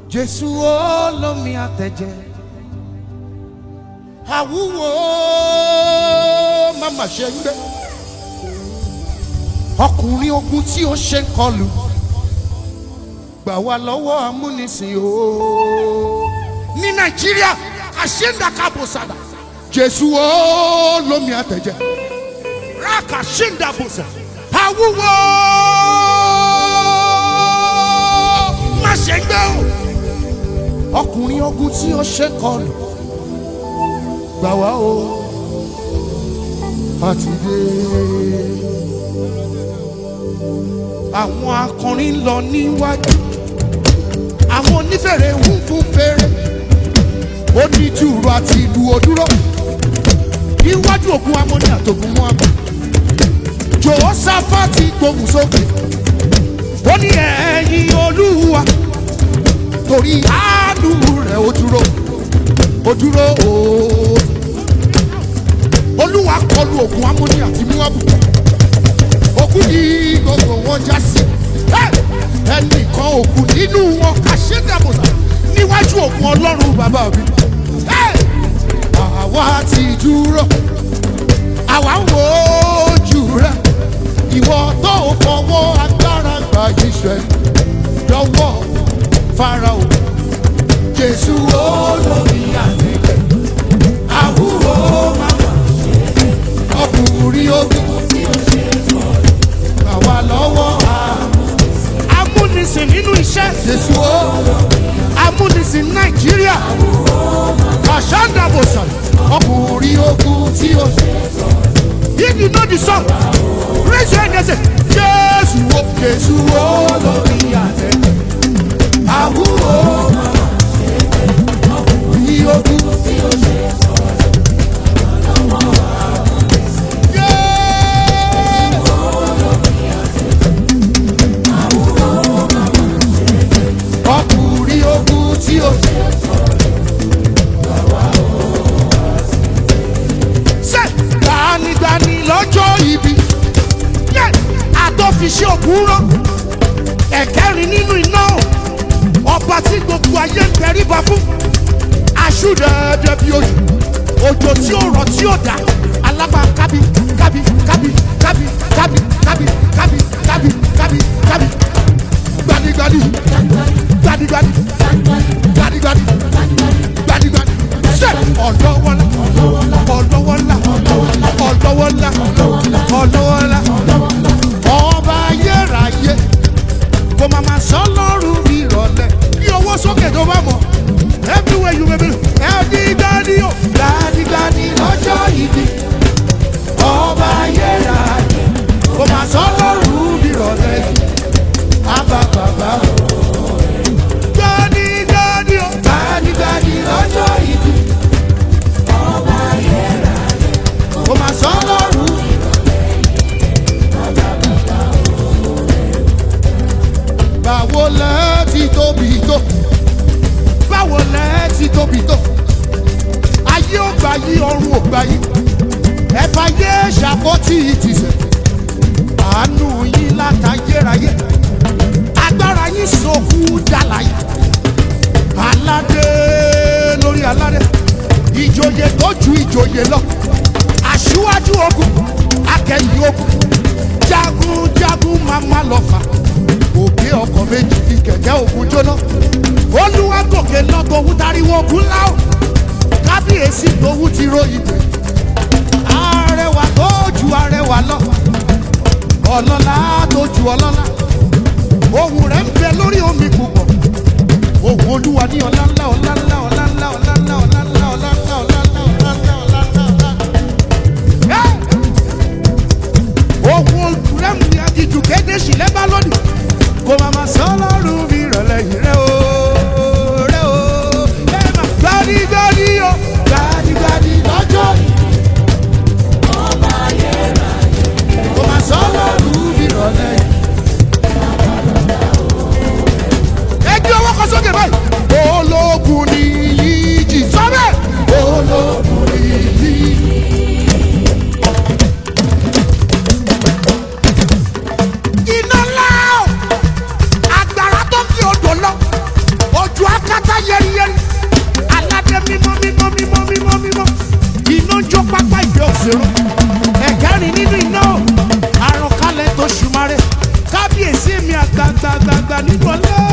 Jésù olómi àtẹ̀jẹ̀ àwúwo mama ṣe ń gbé ọkùnrin ogun tí ó ṣe ń kọlù gbà wá lọ́wọ́ amúnisìn o ní Nàìjíríà àṣẹ́ńdàkàbọ̀sàdà Jésù olómi àtẹ̀jẹ̀ rákà ṣẹ́ńdàbọ̀sà àwúwo má ṣe ń gbé o ọkùnrin ogun tí ó ṣe ń kọlù gbà wá o àti dé. Àwọn akọrin lọ níwájú àwọn onífèrè ń fún fèrè oníjùrù àti ìlú òdúró níwájú ògùn amóni àtògùn mọ́ àmọ́ Jèhóṣáfátì gbóhùn sókè ó ní ẹ̀yìn Olúwa torí àánú rẹ̀ ó dúró ooo Olúwa kọlù ògùn amóni àti Móábù òkú ní gbogbo wọn já sí ẹnìkan òkú nínú wọn àṣẹdàbọ̀sà níwájú òkun Ọlọ́run bàbá mi àwa ti dúró àwa ń wo ojú rẹ ìwọ tó fọwọ́ agbára gbà Ísírẹ́lì lọ́wọ́ Fáráò Jésù olómi àtẹ̀jẹ̀ àwúwo màmá ọkùnrin ogun tí ó ṣe gbà wá lọ́wọ́ amúnisìn nínú iṣẹ́ Jésù amúnisìn Nàìjíríà àṣàndàbòsà ọkùnrin ogun tí ó ṣe. If you know the song raise your hand and say Jésù olómi àtẹ̀jẹ̀ àwúwo ọkùnrin ogun tí ó ṣe. Ọkùnrin ogun tí ó ṣe ṣe gbanigbani lọ́jọ́ ibi àtọ́fiṣẹ́ òkúrọ́ ẹ̀kẹ́rin nínú iná ọba tí gbogbo ayé ń tẹríba fún aṣúdẹ̀ẹ́dẹ́ bí òjò tí ó rọ̀ tí ó dá alábà kábí gbanigbani ṣe ọ̀dọ́wọ́lá ọba ayérayé kò máa sọ lọ́rùn ìrọ̀lẹ́ bí owó sókè tó bá mọ̀ everywhere you may be gbanigbani lọ́jọ́ ìbí ọba ayérayé kò máa sọ lọ́rùn ìrọ̀lẹ́ àbá bàbá gbanigbani lọ́jọ́ ìbí ọba ayérayé kò máa sọ lọ́rùn báwo lẹ́ ti tóbi tó báwo lẹ́ ti tóbi tó ayé ò gbà yí ọ̀run ò gbà yí ẹ̀fà yé ṣàkótì ìtìsẹ̀ àánú yín látayérayé agbára yín sọkú dàlàyé aládé lórí aládé ìjòyè tó ju ìjòyè lọ aṣíwájú ogun akẹ́yìn ogun jagunjagun mama lọ́fà òkè ọkọ̀ méjì fi kẹ̀kẹ́ ogun jóná Olúwa gòkè lọ tòun tariwo ogun láò kábíyèsí tòun ti ròyìn pé arẹwà tó ju arẹwà lọ ọlọ́lá tó ju ọlọ́lá ohùn rẹ̀ ń bẹ lórí omi púpọ̀ ohùn Olúwa ní ọlá ńlá ọlá ńlá ọlá ńlá ọlá ńlá ọlá ńlá ọlá ńlá ọlá ńlá ọlá ńlá ọlá ńlá ọlá. ohùn rẹ̀ ń bẹ àdìjú kéde sílẹ̀ bá lónìí kò máa sọ lọ́rùn mi rọ̀lẹ́ yìí rẹ̀ o rẹ̀ o ẹ máa gbanigbani o gbanigbani lọ́jọ́ yìí ọba ayérayé kò máa sọ lọ́rùn mi rọ̀lẹ́ yìí. ẹgbẹ́ ọwọ́ kan sókè báyìí ológun ni yìí jì sọ́bẹ̀ ológun ni yìí. Iná ńlá agbára tó wọlé.